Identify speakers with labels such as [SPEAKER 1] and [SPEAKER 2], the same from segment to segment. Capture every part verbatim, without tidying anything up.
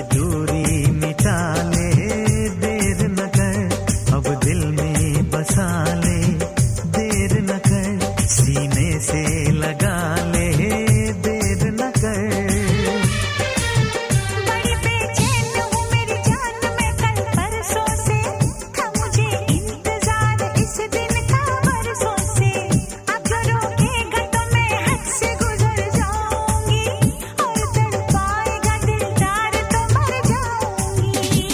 [SPEAKER 1] दूरी मिटा ले, देर न कर अब दिल में बसा ले, देर न कर सीने से लगा ले, देर न कर।
[SPEAKER 2] बड़ी बेचैन हूँ मेरी जान मैं कल परसों से, था मुझे इंतजार इस दिन का बरसों से। अब जो रोकेगा तो मैं हद से गुजर जाऊंगी, और तड़पाएगा दिलदार तो मर जाऊंगी।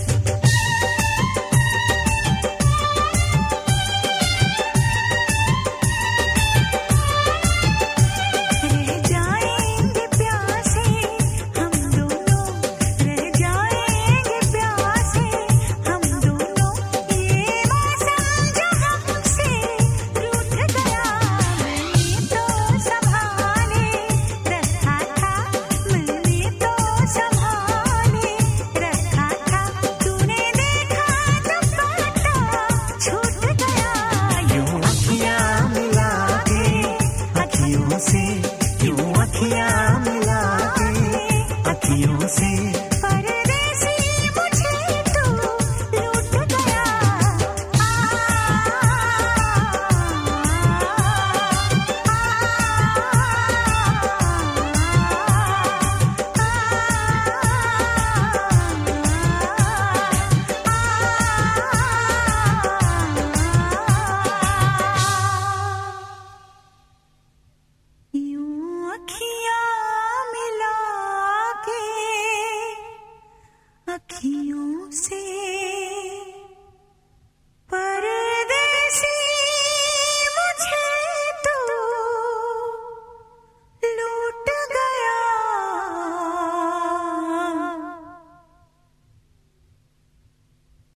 [SPEAKER 2] रह जाएंगे प्यासे हम दोनों, रह जाएंगे प्यासे हम दोनों। ये मौसम जो हमसे रूठ गया, मैंने तो संभाले रखा था, मैंने तो संभाले रखा था। तूने देखा तो पता छूट गया।
[SPEAKER 1] यूं अखियां मिला के अखियों से, यूं अखियां मिला के अखियों से,
[SPEAKER 2] परदेसी मुझे तू लूट गया। यूं अखियां मिला के अखियों से